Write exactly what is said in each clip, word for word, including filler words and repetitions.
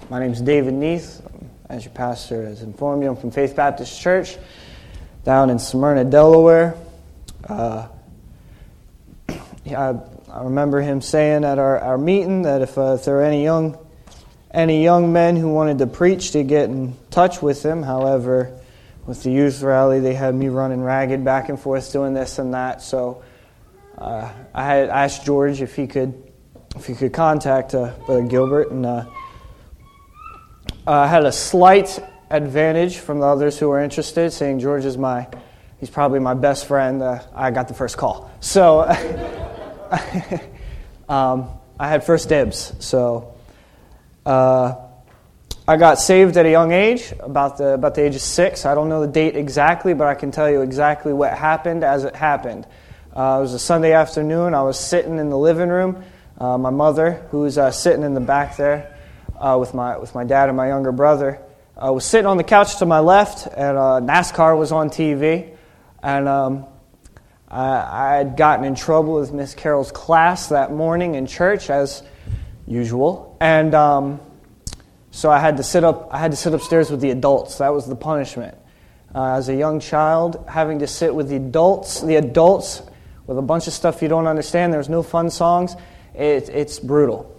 My name is David Neath. As your pastor has informed you, I'm from Faith Baptist Church down in Smyrna, Delaware. Uh, I, I remember him saying at our, our meeting that if, uh, if there were any young any young men who wanted to preach, to get in touch with him. However, with the youth rally, they had me running ragged back and forth doing this and that. So uh, I had asked George if he could if he could contact uh, Brother Gilbert, and uh, I had a slight advantage from the others who were interested, saying George is my he's probably my best friend. Uh, I got the first call, so um, I had first dibs. So. Uh, I got saved at a young age, about the about the age of six. I don't know the date exactly, but I can tell you exactly what happened as it happened. Uh, it was a Sunday afternoon. I was sitting in the living room. Uh, my mother, who was uh, sitting in the back there uh, with my with my dad and my younger brother, uh, was sitting on the couch to my left, and uh, NASCAR was on T V. And um, I, I had gotten in trouble with Miss Carroll's class that morning in church, as usual, and um, so I had to sit up. I had to sit upstairs with the adults. That was the punishment. Uh, as a young child, having to sit with the adults, the adults with a bunch of stuff you don't understand. There's no fun songs. It, it's brutal.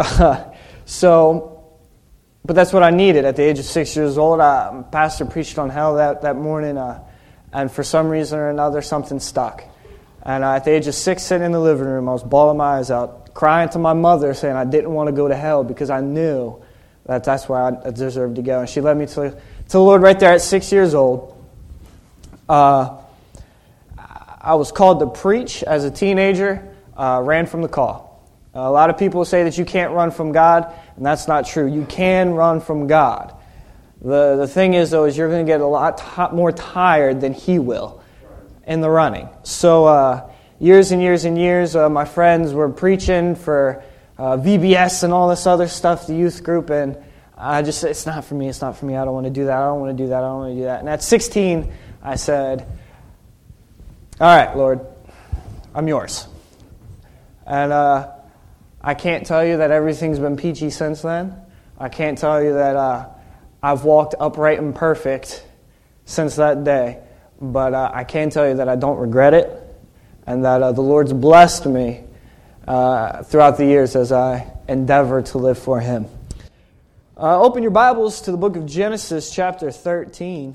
so, but that's what I needed at the age of six years old. I, pastor preached on hell that that morning, uh, and for some reason or another, something stuck. And uh, at the age of six, sitting in the living room, I was bawling my eyes out, crying to my mother, saying I didn't want to go to hell because I knew that that's where I deserved to go. And she led me to, to the Lord right there at six years old. Uh, I was called to preach as a teenager, uh, ran from the call. Uh, a lot of people say that you can't run from God, and that's not true. You can run from God. The, the thing is, though, is you're going to get a lot t- more tired than He will in the running. So uh, years and years and years, uh, my friends were preaching for uh, V B S and all this other stuff, the youth group, and I just said, it's not for me, it's not for me, I don't want to do that, I don't want to do that, I don't want to do that. And at sixteen, I said, all right, Lord, I'm yours. And uh, I can't tell you that everything's been peachy since then. I can't tell you that uh, I've walked upright and perfect since that day. But uh, I can tell you that I don't regret it, and that uh, the Lord's blessed me uh, throughout the years as I endeavor to live for Him. Uh, open your Bibles to the book of Genesis, chapter thirteen.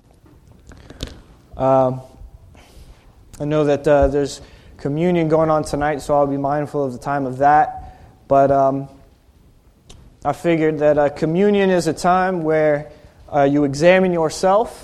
Um, I know that uh, there's communion going on tonight, so I'll be mindful of the time of that. But um, I figured that uh, communion is a time where uh, you examine yourself.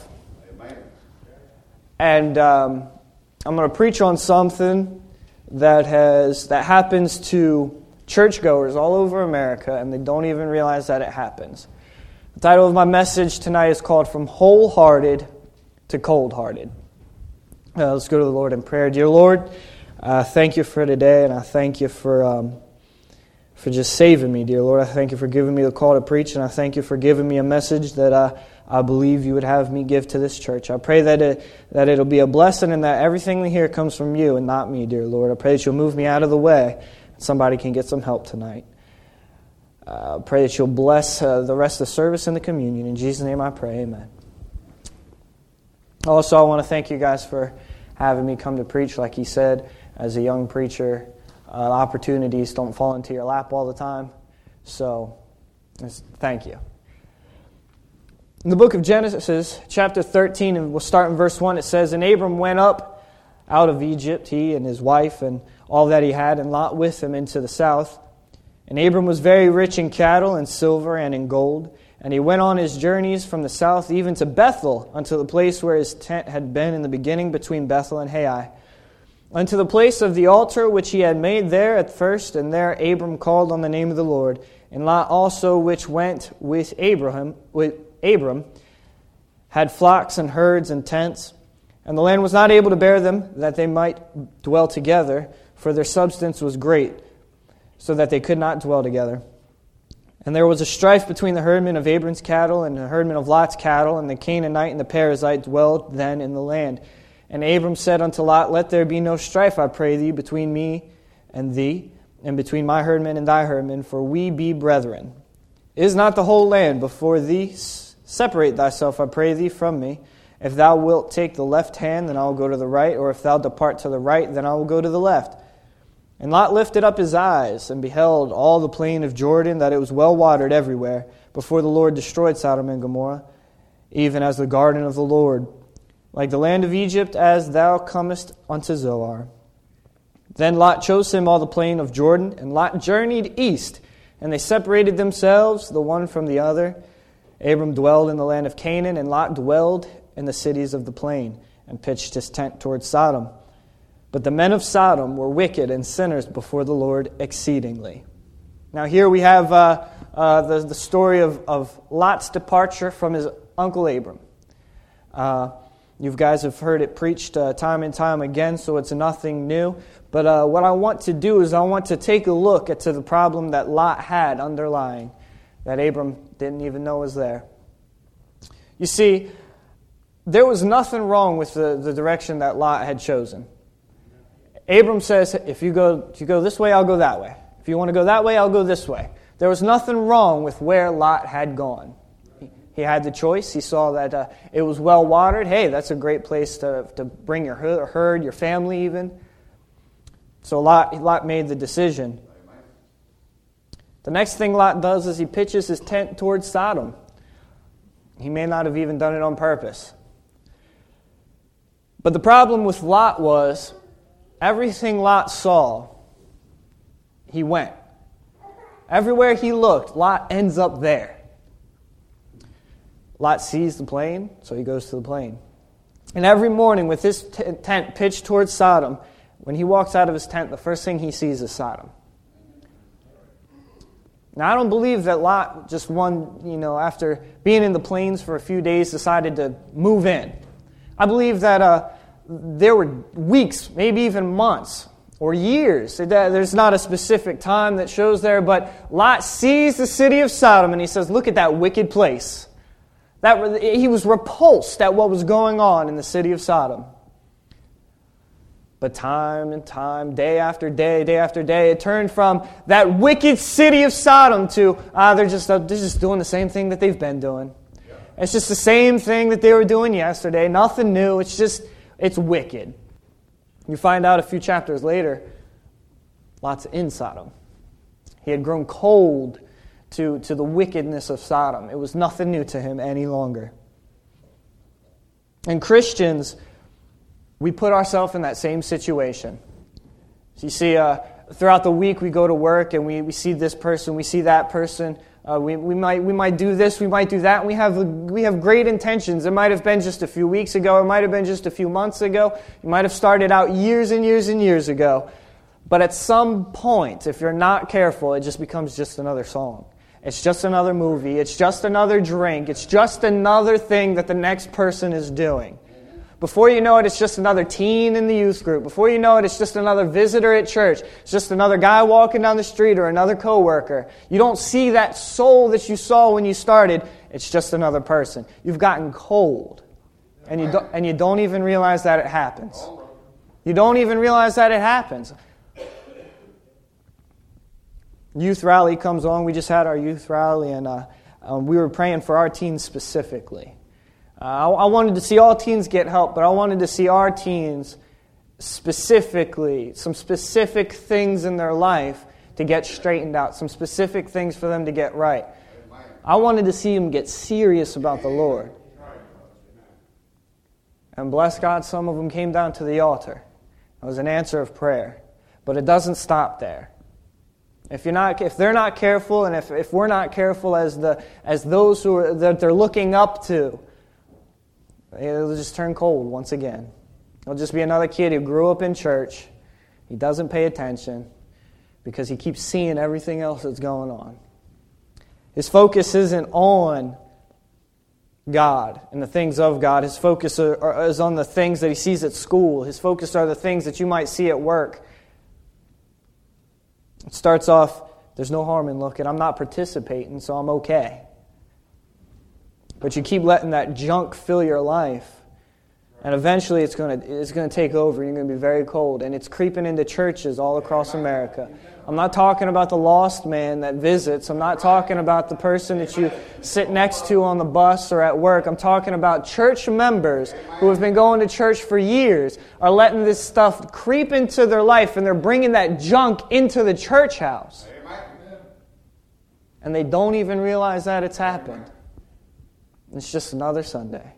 And um, I'm going to preach on something that has that happens to churchgoers all over America, and they don't even realize that it happens. The title of my message tonight is called From Wholehearted to Cold-Hearted. Uh, let's go to the Lord in prayer. Dear Lord, uh, thank you for today, and I thank you for um, for just saving me, dear Lord. I thank you for giving me the call to preach, and I thank you for giving me a message that I I believe you would have me give to this church. I pray that it that it'll be a blessing and that everything we hear comes from you and not me, dear Lord. I pray that you'll move me out of the way and somebody can get some help tonight. Uh, I pray that you'll bless uh, the rest of the service and the communion. In Jesus' name I pray, amen. Also, I want to thank you guys for having me come to preach. Like he said, as a young preacher, uh, opportunities don't fall into your lap all the time. So, thank you. In the book of Genesis, chapter thirteen, and we'll start in verse one, it says, And Abram went up out of Egypt, he and his wife, and all that he had, and Lot with him into the south. And Abram was very rich in cattle, and silver, and in gold. And he went on his journeys from the south, even to Bethel, unto the place where his tent had been in the beginning between Bethel and Hai, unto the place of the altar which he had made there at first. And there Abram called on the name of the Lord. And Lot also, which went with Abraham, with Abram, had flocks and herds and tents, and the land was not able to bear them, that they might dwell together, for their substance was great, so that they could not dwell together. And there was a strife between the herdmen of Abram's cattle and the herdmen of Lot's cattle, and the Canaanite and the Perizzite dwelled then in the land. And Abram said unto Lot, Let there be no strife, I pray thee, between me and thee, and between my herdmen and thy herdmen, for we be brethren. Is not the whole land before thee? Separate thyself, I pray thee, from me. If thou wilt take the left hand, then I will go to the right, or if thou depart to the right, then I will go to the left. And Lot lifted up his eyes, and beheld all the plain of Jordan, that it was well watered everywhere, before the Lord destroyed Sodom and Gomorrah, even as the garden of the Lord, like the land of Egypt, as thou comest unto Zoar. Then Lot chose him all the plain of Jordan, and Lot journeyed east, and they separated themselves, the one from the other. Abram dwelled in the land of Canaan, and Lot dwelled in the cities of the plain, and pitched his tent toward Sodom. But the men of Sodom were wicked and sinners before the Lord exceedingly. Now here we have uh, uh, the, the story of, of Lot's departure from his uncle Abram. Uh, you guys have heard it preached uh, time and time again, so it's nothing new. But uh, what I want to do is I want to take a look at to the problem that Lot had underlying, that Abram didn't even know was there. You see, there was nothing wrong with the, the direction that Lot had chosen. Abram says, if you go if you go this way, I'll go that way. If you want to go that way, I'll go this way. There was nothing wrong with where Lot had gone. He, he had the choice. He saw that uh, it was well watered. Hey, that's a great place to, to bring your herd, your family even. So Lot, Lot made the decision. The next thing Lot does is he pitches his tent towards Sodom. He may not have even done it on purpose. But the problem with Lot was, everything Lot saw, he went. Everywhere he looked, Lot ends up there. Lot sees the plain, so he goes to the plain. And every morning with his t- tent pitched towards Sodom, when he walks out of his tent, the first thing he sees is Sodom. Now, I don't believe that Lot just one, you know, after being in the plains for a few days, decided to move in. I believe that uh, there were weeks, maybe even months, or years. There's not a specific time that shows there, but Lot sees the city of Sodom and he says, look at that wicked place. That he was repulsed at what was going on in the city of Sodom. But time and time, day after day, day after day, it turned from that wicked city of Sodom to, ah, they're just, uh, they're just doing the same thing that they've been doing. Yeah. It's just the same thing that they were doing yesterday. Nothing new. It's just, it's wicked. You find out a few chapters later, Lot's in Sodom. He had grown cold to, to the wickedness of Sodom. It was nothing new to him any longer. And Christians, we put ourselves in that same situation. So you see, uh, throughout the week we go to work and we, we see this person, we see that person. Uh, we we might we might do this, we might do that. And we have we have great intentions. It might have been just a few weeks ago. It might have been just a few months ago. You might have started out years and years and years ago. But at some point, if you're not careful, it just becomes just another song. It's just another movie. It's just another drink. It's just another thing that the next person is doing. Before you know it, it's just another teen in the youth group. Before you know it, it's just another visitor at church. It's just another guy walking down the street or another coworker. You don't see that soul that you saw when you started. It's just another person. You've gotten cold. And you don't, and you don't even realize that it happens. You don't even realize that it happens. Youth rally comes on. We just had our youth rally, and uh, um, we were praying for our teens specifically. Uh, I, I wanted to see all teens get help, but I wanted to see our teens specifically, some specific things in their life to get straightened out, some specific things for them to get right. I wanted to see them get serious about the Lord. And bless God, some of them came down to the altar. It was an answer of prayer. But it doesn't stop there. If you're not, if they're not careful, and if, if we're not careful as the as those who are, that they're looking up to, it'll just turn cold once again. It'll just be another kid who grew up in church. He doesn't pay attention because he keeps seeing everything else that's going on. His focus isn't on God and the things of God. His focus is on the things that he sees at school. His focus are the things that you might see at work. It starts off, there's no harm in looking. I'm not participating, so I'm okay. But you keep letting that junk fill your life. And eventually it's going to it's going to take over. You're going to be very cold. And it's creeping into churches all across America. I'm not talking about the lost man that visits. I'm not talking about the person that you sit next to on the bus or at work. I'm talking about church members who have been going to church for years are letting this stuff creep into their life, and they're bringing that junk into the church house. And they don't even realize that it's happened. It's just another Sunday.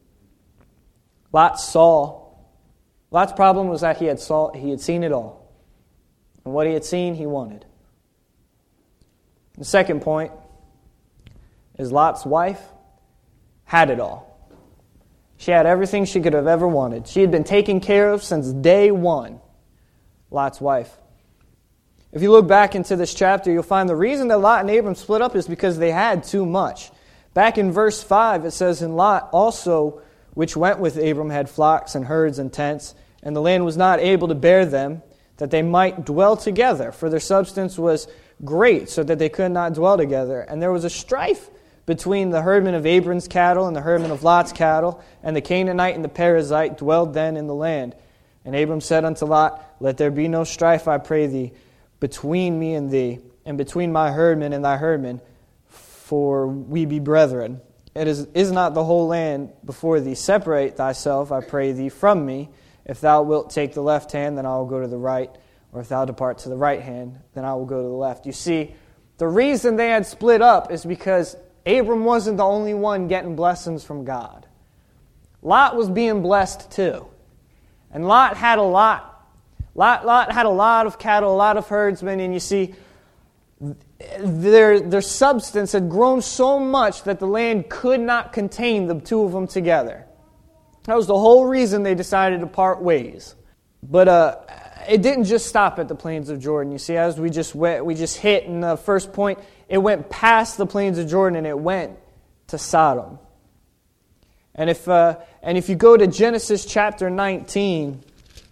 Lot saw. Lot's problem was that he had saw, he had seen it all. And what he had seen, he wanted. The second point is Lot's wife had it all. She had everything she could have ever wanted. She had been taken care of since day one. Lot's wife. If you look back into this chapter, you'll find the reason that Lot and Abram split up is because they had too much. Back in verse five, it says, "And Lot also, which went with Abram, had flocks and herds and tents, and the land was not able to bear them, that they might dwell together. For their substance was great, so that they could not dwell together. And there was a strife between the herdmen of Abram's cattle and the herdmen of Lot's cattle, and the Canaanite and the Perizzite dwelled then in the land. And Abram said unto Lot, Let there be no strife, I pray thee, between me and thee, and between my herdmen and thy herdmen, for we be brethren. It is, is not the whole land before thee. Separate thyself, I pray thee, from me. If thou wilt take the left hand, then I will go to the right. Or if thou depart to the right hand, then I will go to the left." You see, the reason they had split up is because Abram wasn't the only one getting blessings from God. Lot was being blessed too. And Lot had a lot. Lot, Lot had a lot of cattle, a lot of herdsmen, and you see, Their, their substance had grown so much that the land could not contain the two of them together. That was the whole reason they decided to part ways. But uh, it didn't just stop at the plains of Jordan. You see, as we just went, we just hit in the first point, it went past the plains of Jordan and it went to Sodom. And if uh, and if you go to Genesis chapter nineteen,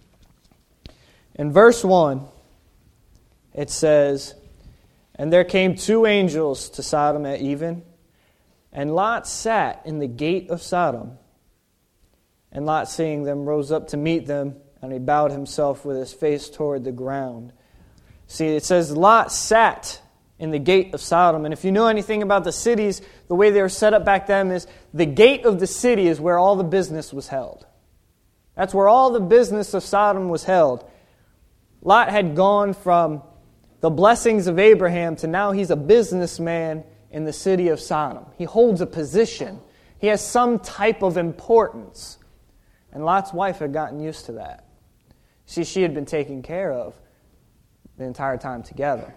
in verse one, it says, "And there came two angels to Sodom at even, and Lot sat in the gate of Sodom. And Lot, seeing them, rose up to meet them, and he bowed himself with his face toward the ground." See, it says Lot sat in the gate of Sodom. And if you know anything about the cities, the way they were set up back then is the gate of the city is where all the business was held. That's where all the business of Sodom was held. Lot had gone from the blessings of Abraham to now he's a businessman in the city of Sodom. He holds a position. He has some type of importance. And Lot's wife had gotten used to that. See, she had been taken care of the entire time together.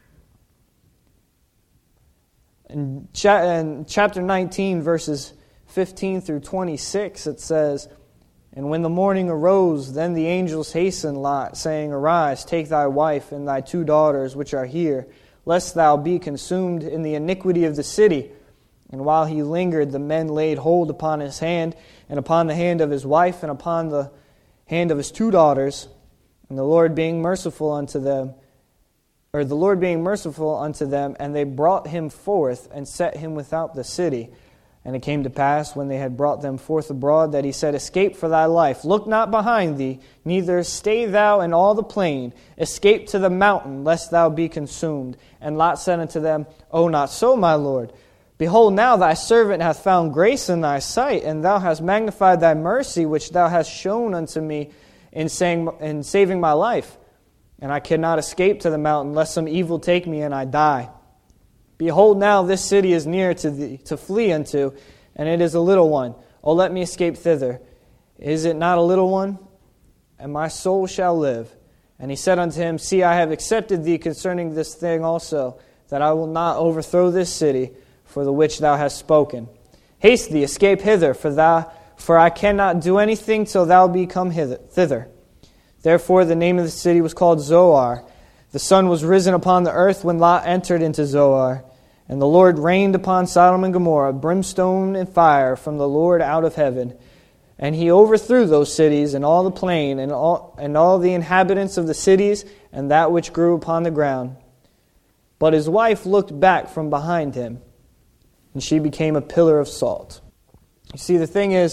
In chapter nineteen, verses fifteen through twenty-six, it says, "And when the morning arose, then the angels hastened Lot, saying, Arise, take thy wife and thy two daughters which are here, lest thou be consumed in the iniquity of the city. And while he lingered, the men laid hold upon his hand, and upon the hand of his wife, and upon the hand of his two daughters. And the Lord being merciful unto them, or the Lord being merciful unto them, and they brought him forth, and set him without the city. And it came to pass, when they had brought them forth abroad, that he said, Escape for thy life, look not behind thee, neither stay thou in all the plain. Escape to the mountain, lest thou be consumed. And Lot said unto them, O not so, my Lord. Behold, now thy servant hath found grace in thy sight, and thou hast magnified thy mercy, which thou hast shown unto me in, saying, in saving my life. And I cannot escape to the mountain, lest some evil take me and I die. Behold, now this city is near to thee, to flee unto, and it is a little one. O let me escape thither. Is it not a little one? And my soul shall live. And he said unto him, See, I have accepted thee concerning this thing also, that I will not overthrow this city, for the which thou hast spoken. Haste thee, escape hither, for thou, for I cannot do anything till thou be come hither, thither. Therefore the name of the city was called Zoar. The sun was risen upon the earth when Lot entered into Zoar. And the Lord rained upon Sodom and Gomorrah brimstone and fire from the Lord out of heaven. And he overthrew those cities and all the plain and all, and all the inhabitants of the cities and that which grew upon the ground. But his wife looked back from behind him, and she became a pillar of salt. You see, the thing is,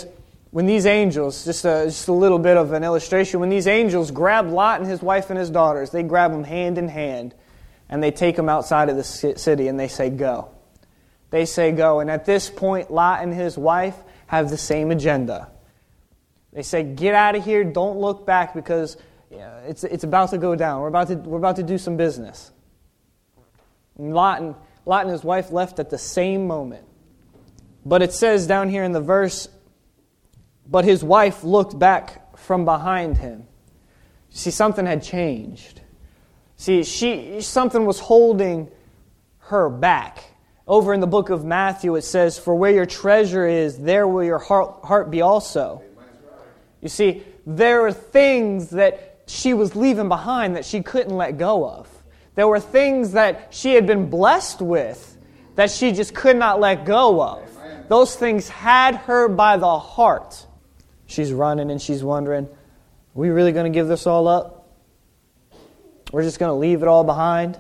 when these angels, just a, just a little bit of an illustration, when these angels grab Lot and his wife and his daughters, they grab them hand in hand, and they take them outside of the city, and they say, go. They say, go. And at this point, Lot and his wife have the same agenda. They say, get out of here, don't look back, because you know, it's it's about to go down. We're about to we're about to do some business. And Lot and, Lot and his wife left at the same moment. But it says down here in the verse, but his wife looked back from behind him. See, something had changed. See, she something was holding her back. Over in the book of Matthew, it says, for where your treasure is, there will your heart, heart be also. You see, there were things that she was leaving behind that she couldn't let go of. There were things that she had been blessed with that she just could not let go of. Those things had her by the heart. She's running and she's wondering, are we really going to give this all up? We're just going to leave it all behind?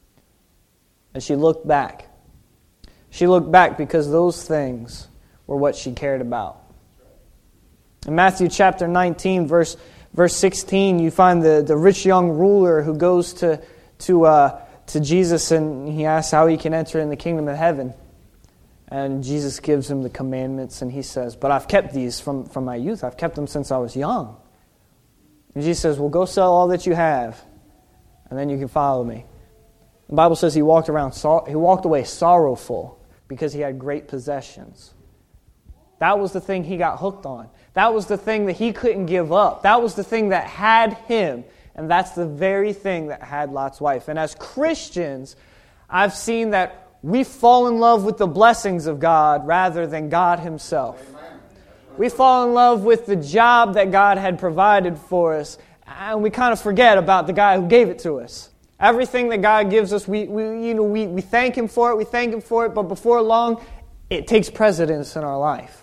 And she looked back. She looked back because those things were what she cared about. In Matthew chapter nineteen, verse verse sixteen, you find the, the rich young ruler who goes to to uh, to Jesus and he asks how he can enter in the kingdom of heaven. And Jesus gives him the commandments and he says, but I've kept these from, from my youth. I've kept them since I was young. And Jesus says, well, go sell all that you have and then you can follow me. The Bible says he walked around, he walked away sorrowful because he had great possessions. That was the thing he got hooked on. That was the thing that he couldn't give up. That was the thing that had him. And that's the very thing that had Lot's wife. And as Christians, I've seen that we fall in love with the blessings of God rather than God Himself. We fall in love with the job that God had provided for us, and we kind of forget about the guy who gave it to us. Everything that God gives us, we, we you know we, we thank Him for it, we thank Him for it, but before long, it takes precedence in our life.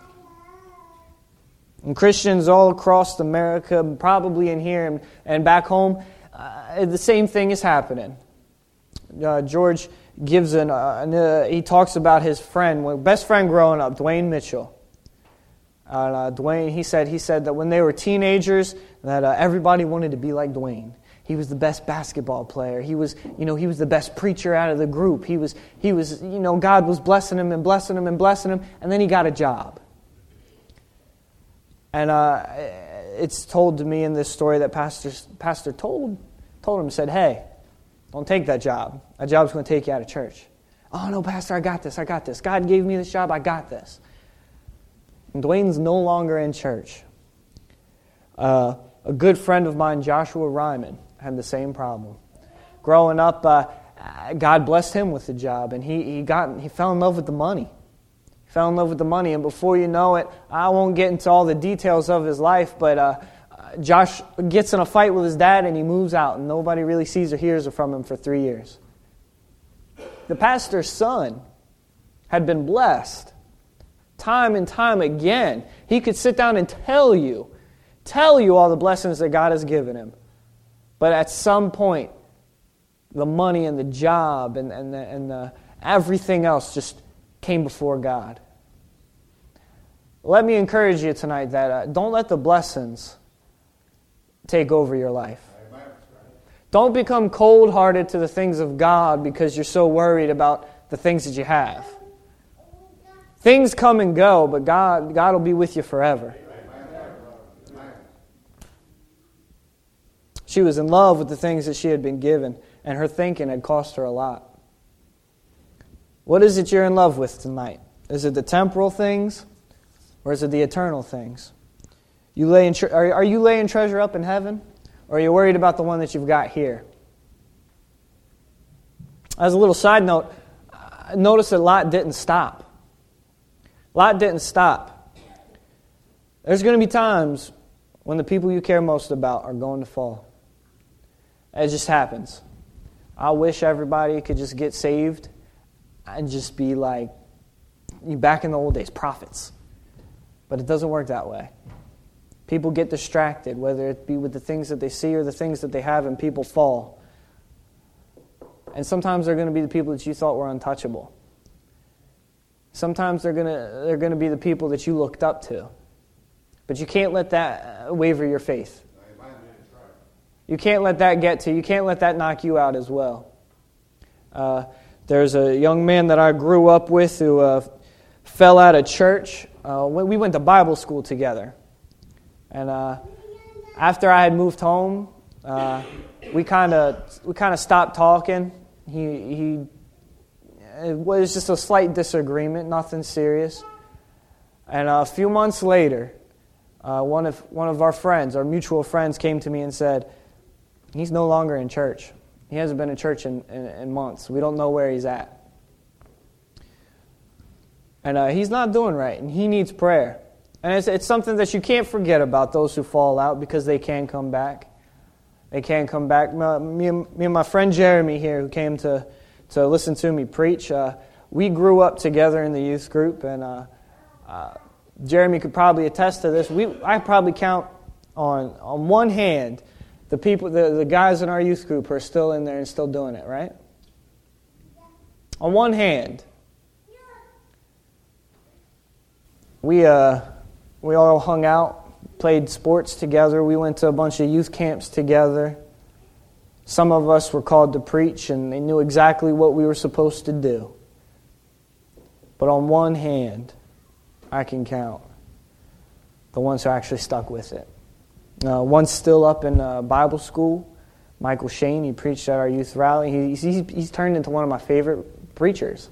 And Christians all across America, probably in here and, and back home, uh, the same thing is happening. Uh, George gives an, uh, an uh, he talks about his friend, best friend growing up, Dwayne Mitchell. Uh, Dwayne, he said, he said that when they were teenagers, that uh, everybody wanted to be like Dwayne. He was the best basketball player. He was, you know, he was the best preacher out of the group. He was, he was, you know, God was blessing him and blessing him and blessing him, and then he got a job. And uh, it's told to me in this story that Pastor Pastor told told him, said, "Hey, don't take that job. That job's going to take you out of church." "Oh no, Pastor, I got this. I got this. God gave me this job. I got this." And Dwayne's no longer in church. Uh, a good friend of mine, Joshua Ryman, had the same problem. Growing up, uh, God blessed him with the job, and he he got he fell in love with the money. He fell in love with the money, and before you know it, I won't get into all the details of his life, but uh, Josh gets in a fight with his dad, and he moves out, and nobody really sees or hears from him for three years. The pastor's son had been blessed time and time again. He could sit down and tell you, tell you all the blessings that God has given him. But at some point, the money and the job and, and, the, and the, everything else just came before God. Let me encourage you tonight that uh, don't let the blessings take over your life. Don't become cold-hearted to the things of God because you're so worried about the things that you have. Things come and go, but God, God will be with you forever. She was in love with the things that she had been given, and her thinking had cost her a lot. What is it you're in love with tonight? Is it the temporal things, or is it the eternal things? You lay in, are, are you laying treasure up in heaven, or are you worried about the one that you've got here? As a little side note, notice that Lot didn't stop. Lot didn't stop. There's going to be times when the people you care most about are going to fall. It just happens. I wish everybody could just get saved and just be like, you back in the old days, prophets. But it doesn't work that way. People get distracted, whether it be with the things that they see or the things that they have, and people fall. And sometimes they're going to be the people that you thought were untouchable. Sometimes they're going to they're going to be the people that you looked up to. But you can't let that waver your faith. You can't let that get to you. You can't let that knock you out as well. Uh, there's a young man that I grew up with who uh, fell out of church. Uh, we went to Bible school together. And uh, after I had moved home, uh, we kind of we kind of stopped talking. He he it was just a slight disagreement, nothing serious. And a few months later, uh, one of one of our friends, our mutual friends, came to me and said, he's no longer in church. He hasn't been in church in, in, in months. We don't know where he's at. And uh, he's not doing right, and he needs prayer. And it's, it's something that you can't forget about those who fall out, because they can come back. They can come back. My, me, and, me and my friend Jeremy here, who came to, to listen to me preach, uh, we grew up together in the youth group, and uh, uh, Jeremy could probably attest to this. We I probably count on on one hand the people, the, the guys in our youth group who are still in there and still doing it, right? On one hand. We uh we all hung out, played sports together. We went to a bunch of youth camps together. Some of us were called to preach, and they knew exactly what we were supposed to do. But on one hand, I can count the ones who actually stuck with it. Uh, one's still up in uh, Bible school. Michael Shane, he preached at our youth rally. He, he's, he's turned into one of my favorite preachers.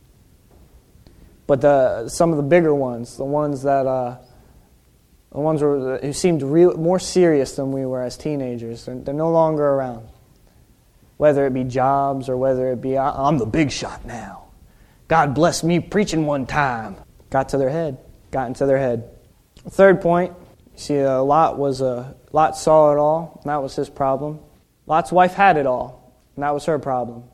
But the some of the bigger ones, the ones that uh, the ones who, who seemed real, more serious than we were as teenagers, they're, they're no longer around. Whether it be jobs or whether it be, I'm the big shot now. God bless me preaching one time. Got to their head. Got into their head. Third point, you see, uh, Lot was a Lot saw it all, and that was his problem. Lot's wife had it all, and that was her problem.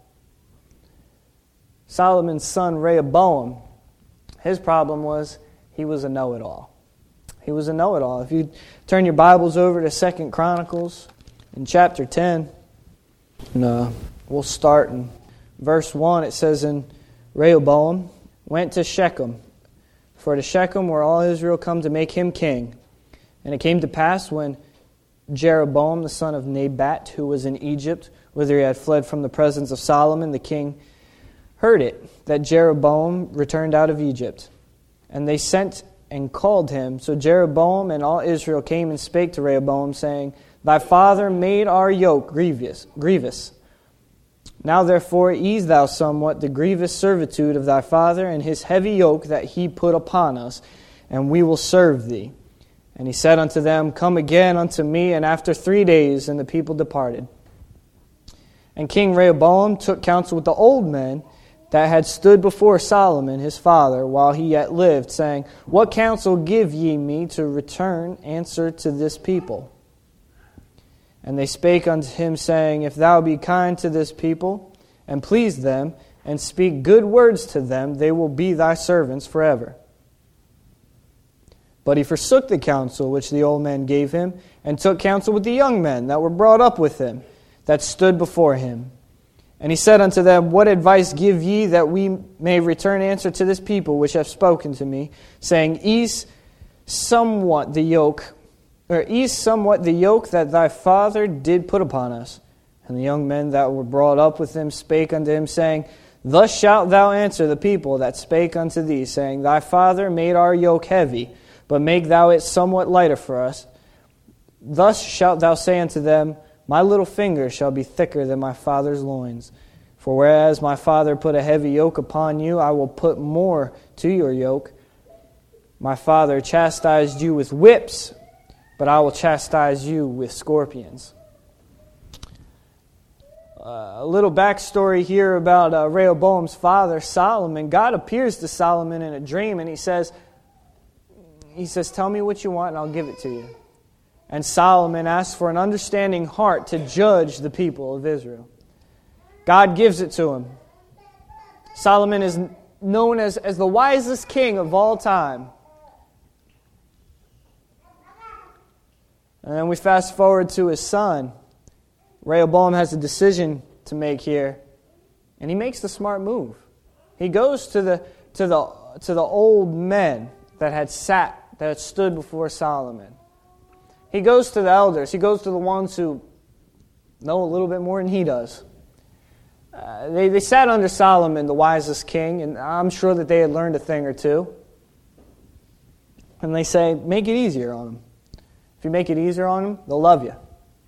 Solomon's son Rehoboam, his problem was he was a know-it-all. He was a know-it-all. If you turn your Bibles over to Second Chronicles in chapter ten, and, uh, we'll start in verse one. It says, "And Rehoboam went to Shechem, for to Shechem were all Israel come to make him king. And it came to pass when Jeroboam the son of Nebat, who was in Egypt, whither he had fled from the presence of Solomon the king, heard it, that Jeroboam returned out of Egypt. And they sent and called him. So Jeroboam and all Israel came and spake to Rehoboam, saying, Thy father made our yoke grievous. grievous. Now therefore ease thou somewhat the grievous servitude of thy father and his heavy yoke that he put upon us, and we will serve thee. And he said unto them, Come again unto me. And after three days, and the people departed. And King Rehoboam took counsel with the old men that had stood before Solomon his father while he yet lived, saying, What counsel give ye me to return answer to this people? And they spake unto him, saying, If thou be kind to this people, and please them, and speak good words to them, they will be thy servants forever. But he forsook the counsel which the old men gave him, and took counsel with the young men that were brought up with him, that stood before him. And he said unto them, What advice give ye that we may return answer to this people which have spoken to me, saying, Ease somewhat the yoke, or ease somewhat the yoke that thy father did put upon us. And the young men that were brought up with him spake unto him, saying, Thus shalt thou answer the people that spake unto thee, saying, Thy father made our yoke heavy, but make thou it somewhat lighter for us. Thus shalt thou say unto them, My little finger shall be thicker than my father's loins. For whereas my father put a heavy yoke upon you, I will put more to your yoke. My father chastised you with whips, but I will chastise you with scorpions. Uh, a little backstory here about uh, Rehoboam's father, Solomon. God appears to Solomon in a dream, and he says, he says, Tell me what you want, and I'll give it to you. And Solomon asks for an understanding heart to judge the people of Israel. God gives it to him. Solomon is known as, as the wisest king of all time. And then we fast forward to his son. Rehoboam has a decision to make here. And he makes the smart move. He goes to the to the to the old men that had sat that stood before Solomon. He goes to the elders. He goes to the ones who know a little bit more than he does. Uh, they, they sat under Solomon, the wisest king, and I'm sure that they had learned a thing or two. And they say, make it easier on them. If you make it easier on them, they'll love you.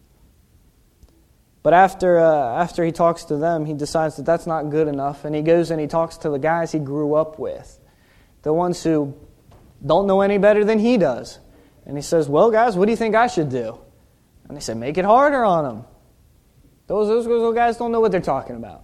But after uh, after he talks to them, he decides that that's not good enough, and he goes and he talks to the guys he grew up with, the ones who don't know any better than he does. And he says, well, guys, what do you think I should do? And they say, make it harder on them. Those, those, those guys don't know what they're talking about.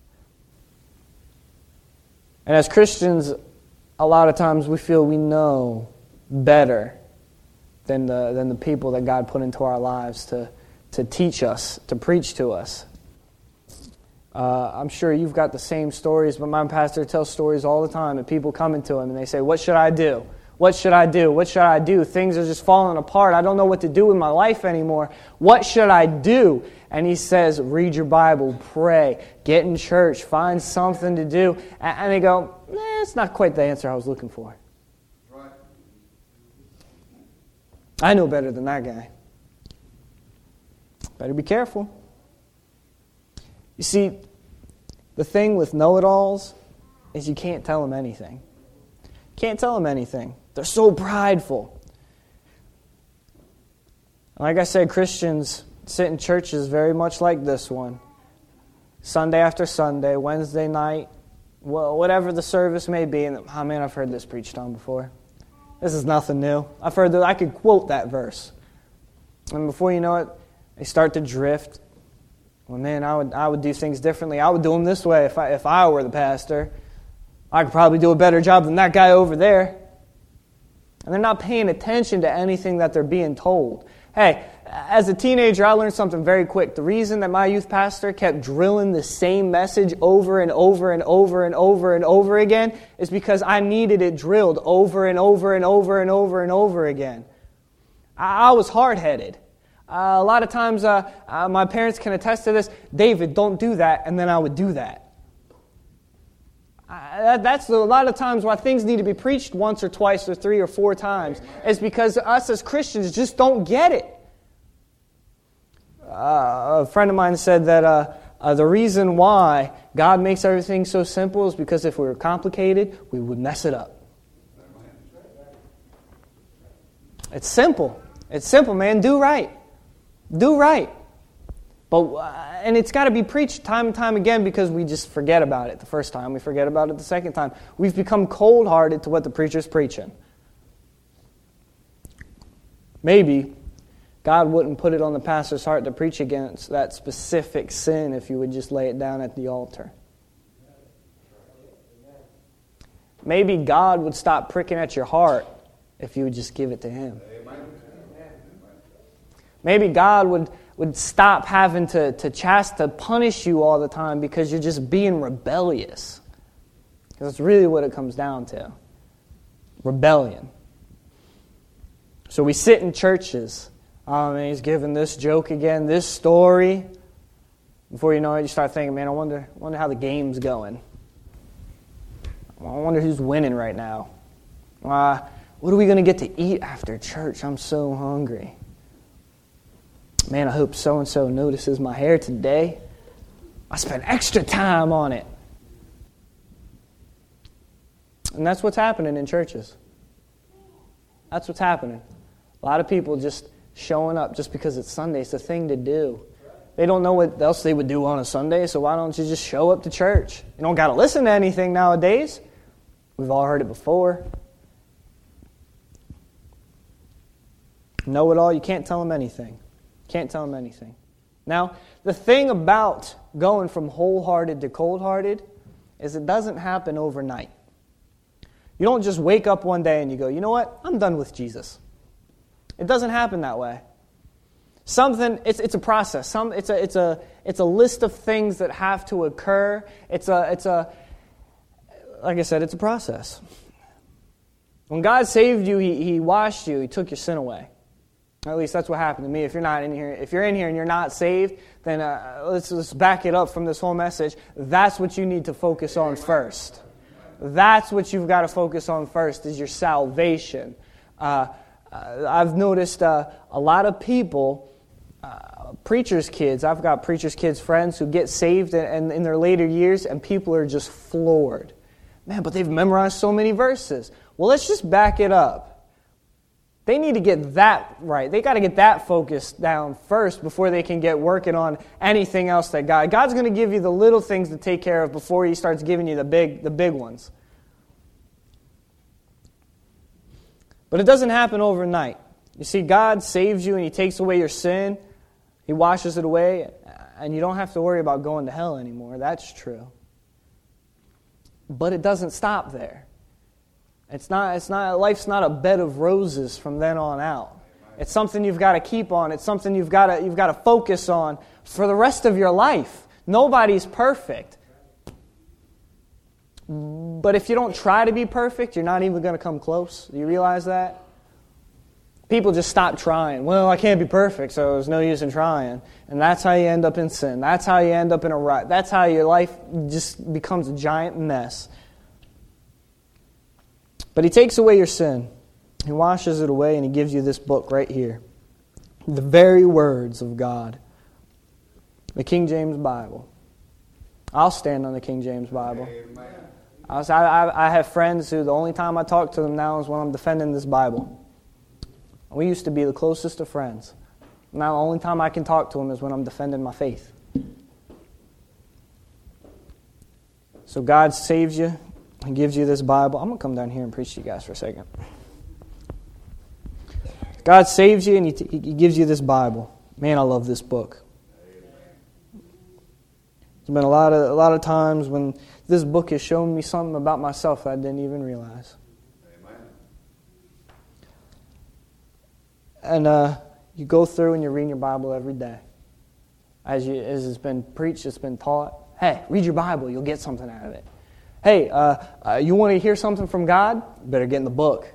And as Christians, a lot of times we feel we know better than the, than the people that God put into our lives to to teach us, to preach to us. Uh, I'm sure you've got the same stories, but my pastor tells stories all the time, and people coming to him and they say, what should I do? What should I do? What should I do? Things are just falling apart. I don't know what to do with my life anymore. What should I do? And he says, read your Bible, pray, get in church, find something to do. And they go, eh, it's not quite the answer I was looking for. Right. I know better than that guy. Better be careful. You see, the thing with know-it-alls is you can't tell them anything. Can't tell them anything. They're so prideful. Like I said, Christians sit in churches very much like this one. Sunday after Sunday, Wednesday night, well, whatever the service may be. And oh man, I've heard this preached on before. This is nothing new. I've heard that I could quote that verse. And before you know it, they start to drift. Well, man, I would I would do things differently. I would do them this way if I if I were the pastor. I could probably do a better job than that guy over there. And they're not paying attention to anything that they're being told. Hey, as a teenager, I learned something very quick. The reason that my youth pastor kept drilling the same message over and over and over and over and over again is because I needed it drilled over and over and over and over and over again. I, I was hard-headed. Uh, a lot of times, uh, uh, my parents can attest to this. David, don't do that, and then I would do that. Uh, that that's a lot of times why things need to be preached once or twice or three or four times. It's because us as Christians just don't get it. Uh, a friend of mine said that uh, uh, the reason why God makes everything so simple is because if we were complicated, we would mess it up. It's simple. It's simple, man. Do right. Do right. But uh, and it's got to be preached time and time again because we just forget about it the first time. We forget about it the second time. We've become cold-hearted to what the preacher's preaching. Maybe God wouldn't put it on the pastor's heart to preach against that specific sin if you would just lay it down at the altar. Maybe God would stop pricking at your heart if you would just give it to Him. Maybe God would, would stop having to, to chast, to punish you all the time because you're just being rebellious. Because that's really what it comes down to. Rebellion. So we sit in churches. Um, and he's giving this joke again, this story. Before you know it, you start thinking, man, I wonder, wonder how the game's going. I wonder who's winning right now. Uh, what are we going to get to eat after church? I'm so hungry. Man, I hope so-and-so notices my hair today. I spent extra time on it. And that's what's happening in churches. That's what's happening. A lot of people just showing up just because it's Sunday. It's the thing to do. They don't know what else they would do on a Sunday, so why don't you just show up to church? You don't got to listen to anything nowadays. We've all heard it before. Know it all, you can't tell them anything. Can't tell them anything. Now, the thing about going from wholehearted to cold-hearted is it doesn't happen overnight. You don't just wake up one day and you go, you know what? I'm done with Jesus. It doesn't happen that way. Something it's it's a process. Some it's a it's a it's a list of things that have to occur. It's a it's a like I said, it's a process. When God saved you, He He washed you, He took your sin away. At least that's what happened to me. If you're not in here, if you're in here and you're not saved, then uh, let's let's back it up from this whole message. That's what you need to focus on first. That's what you've got to focus on first is your salvation. Uh, uh, I've noticed uh, a lot of people, uh, preachers' kids, I've got preachers' kids' friends who get saved and, and in their later years, and people are just floored. Man, but they've memorized so many verses. Well, let's just back it up. They need to get that right. They got to get that focused down first before they can get working on anything else that God. God's going to give you the little things to take care of before He starts giving you the big, the big ones. But it doesn't happen overnight. You see, God saves you and He takes away your sin. He washes it away, and you don't have to worry about going to hell anymore. That's true. But it doesn't stop there. It's not, it's not, life's not a bed of roses from then on out. It's something you've got to keep on. It's something you've got to, you've got to focus on for the rest of your life. Nobody's perfect. But if you don't try to be perfect, you're not even going to come close. Do you realize that? People just stop trying. Well, I can't be perfect, so there's no use in trying. And that's how you end up in sin. That's how you end up in a rut. That's how your life just becomes a giant mess. But He takes away your sin. He washes it away, and He gives you this book right here. The very words of God. The King James Bible. I'll stand on the King James Bible. Amen. I, was, I, I have friends who the only time I talk to them now is when I'm defending this Bible. We used to be the closest of friends. Now the only time I can talk to them is when I'm defending my faith. So God saves you. He gives you this Bible. I'm going to come down here and preach to you guys for a second. God saves you and He, t- he gives you this Bible. Man, I love this book. There's been a lot of a lot of times when this book has shown me something about myself that I didn't even realize. Amen. And uh, you go through and you're reading your Bible every day. As, you, as it's been preached, it's been taught. Hey, read your Bible. You'll get something out of it. Hey, uh, uh, you want to hear something from God? You better get in the book.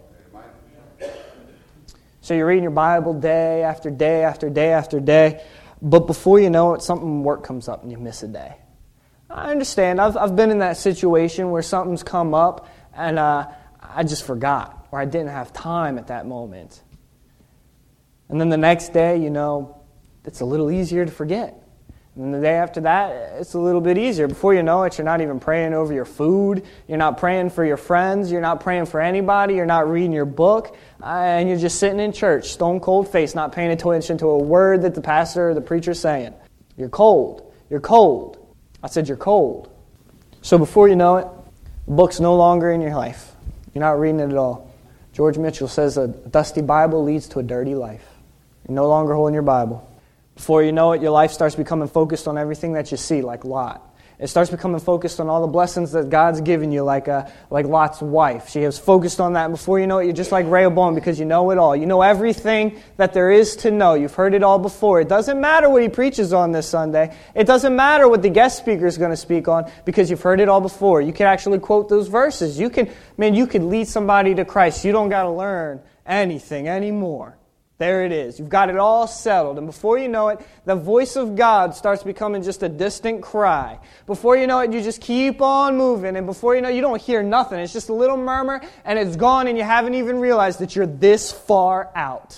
So you're reading your Bible day after day after day after day, but before you know it, something work comes up and you miss a day. I understand. I've I've been in that situation where something's come up and uh, I just forgot, or I didn't have time at that moment. And then the next day, you know, it's a little easier to forget. And the day after that, it's a little bit easier. Before you know it, you're not even praying over your food. You're not praying for your friends. You're not praying for anybody. You're not reading your book. Uh, and you're just sitting in church, stone cold face, not paying attention to a word that the pastor or the preacher's saying. You're cold. You're cold. I said you're cold. So before you know it, the book's no longer in your life. You're not reading it at all. George Mitchell says a dusty Bible leads to a dirty life. You're no longer holding your Bible. Before you know it, your life starts becoming focused on everything that you see, like Lot. It starts becoming focused on all the blessings that God's given you, like uh, like Lot's wife. She was focused on that. And before you know it, you're just like Rehoboam because you know it all. You know everything that there is to know. You've heard it all before. It doesn't matter what he preaches on this Sunday. It doesn't matter what the guest speaker is going to speak on because you've heard it all before. You can actually quote those verses. You can, man, you can lead somebody to Christ. You don't got to learn anything anymore. There it is. You've got it all settled. And before you know it, the voice of God starts becoming just a distant cry. Before you know it, you just keep on moving. And before you know it, you don't hear nothing. It's just a little murmur, and it's gone, and you haven't even realized that you're this far out.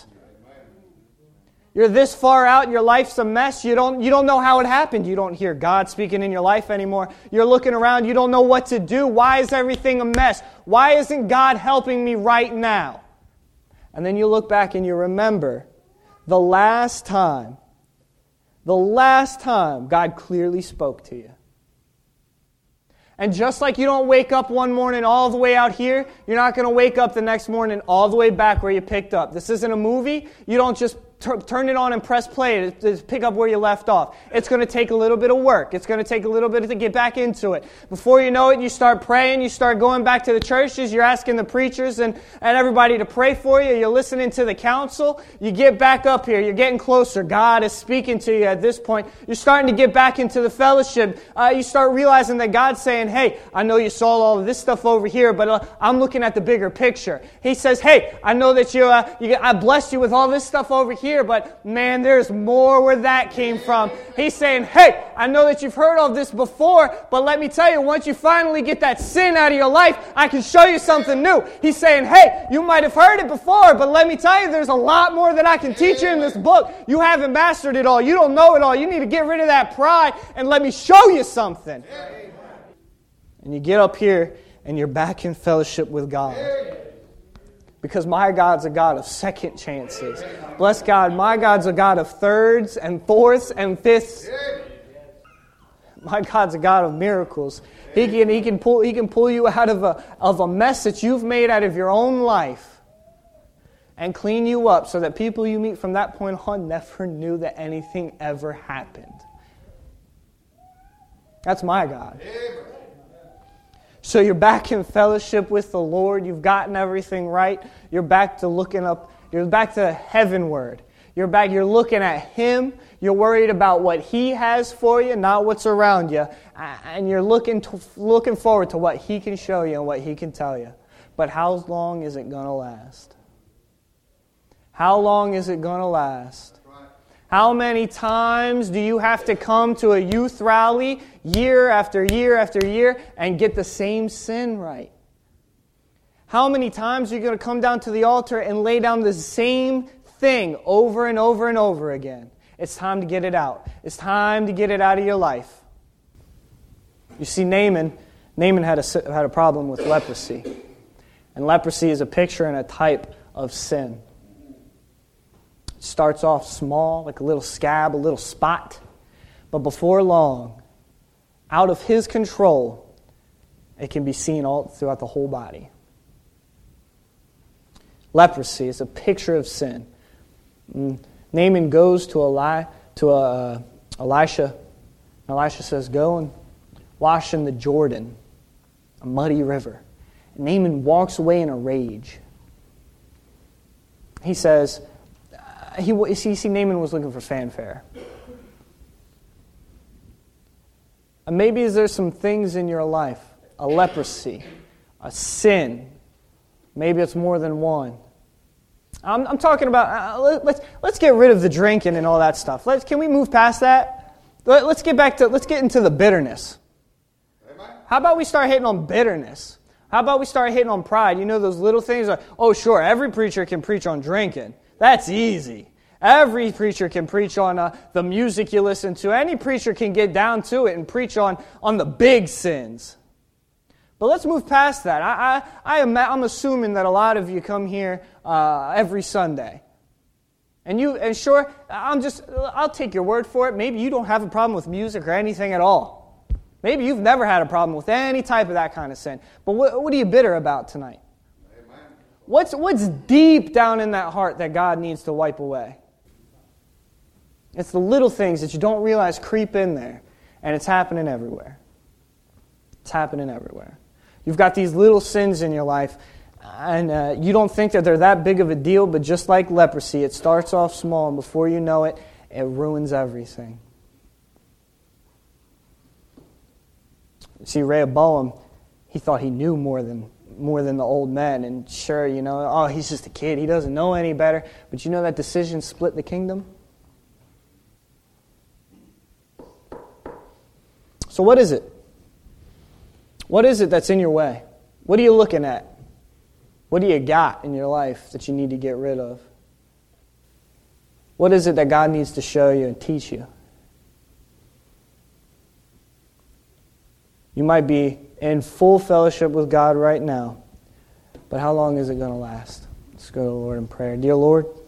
You're this far out, your life's a mess. You don't, you don't know how it happened. You don't hear God speaking in your life anymore. You're looking around. You don't know what to do. Why is everything a mess? Why isn't God helping me right now? And then you look back and you remember the last time, the last time God clearly spoke to you. And just like you don't wake up one morning all the way out here, you're not going to wake up the next morning all the way back where you picked up. This isn't a movie. You don't just t- turn it on and press play to, to pick up where you left off. It's going to take a little bit of work. It's going to take a little bit to get back into it. Before you know it, you start praying. You start going back to the churches. You're asking the preachers and, and everybody to pray for you. You're listening to the counsel. You get back up here. You're getting closer. God is speaking to you at this point. You're starting to get back into the fellowship. Uh, you start realizing that God's saying, hey, I know you saw all of this stuff over here, but uh, I'm looking at the bigger picture. He says, hey, I know that you, uh, you, I blessed you with all this stuff over here. here, but man, there's more where that came from. He's saying, hey, I know that you've heard all this before, but let me tell you, once you finally get that sin out of your life, I can show you something new. He's saying, hey, you might have heard it before, but let me tell you, there's a lot more that I can teach you in this book. You haven't mastered it all. You don't know it all. You need to get rid of that pride and let me show you something. And you get up here and you're back in fellowship with God. Because my God's a God of second chances. Bless God, my God's a God of thirds and fourths and fifths. My God's a God of miracles. He can, he can pull, he can pull you out of a, of a mess that you've made out of your own life and clean you up so that people you meet from that point on never knew that anything ever happened. That's my God. So you're back in fellowship with the Lord. You've gotten everything right. You're back to looking up. You're back to heavenward. You're back. You're looking at Him. You're worried about what He has for you, not what's around you. And you're looking to, looking forward to what He can show you and what He can tell you. But how long is it going to last? How long is it going to last? How many times do you have to come to a youth rally year after year after year and get the same sin right? How many times are you going to come down to the altar and lay down the same thing over and over and over again? It's time to get it out. It's time to get it out of your life. You see, Naaman, Naaman had a, had a problem with leprosy. And leprosy is a picture and a type of sin. Starts off small, like a little scab, a little spot. But before long, out of his control, it can be seen all throughout the whole body. Leprosy is a picture of sin. Naaman goes to Eli, to uh, Elisha. Elisha says, go and wash in the Jordan, a muddy river. And Naaman walks away in a rage. He says, He, you see, Naaman was looking for fanfare. And maybe there's some things in your life, a leprosy, a sin. Maybe it's more than one. I'm, I'm talking about, uh, let, let's let's get rid of the drinking and all that stuff. Let's can we move past that? Let, let's get back to, let's get into the bitterness. Amen. How about we start hitting on bitterness? How about we start hitting on pride? You know those little things like, oh sure, every preacher can preach on drinking. That's easy. Every preacher can preach on uh, the music you listen to. Any preacher can get down to it and preach on, on the big sins. But let's move past that. I, I, I am, I'm assuming that a lot of you come here uh, every Sunday. And you, and sure, I'm just, I'll take your word for it. Maybe you don't have a problem with music or anything at all. Maybe you've never had a problem with any type of that kind of sin. But what, what are you bitter about tonight? Amen. What's, what's deep down in that heart that God needs to wipe away? It's the little things that you don't realize creep in there. And it's happening everywhere. It's happening everywhere. You've got these little sins in your life, and uh, you don't think that they're that big of a deal, but just like leprosy, it starts off small, and before you know it, it ruins everything. See, Rehoboam, he thought he knew more than more than the old men, and sure, you know, oh, he's just a kid, he doesn't know any better, but you know that decision split the kingdom? So what is it? What is it that's in your way? What are you looking at? What do you got in your life that you need to get rid of? What is it that God needs to show you and teach you? You might be in full fellowship with God right now, but how long is it going to last? Let's go to the Lord in prayer. Dear Lord,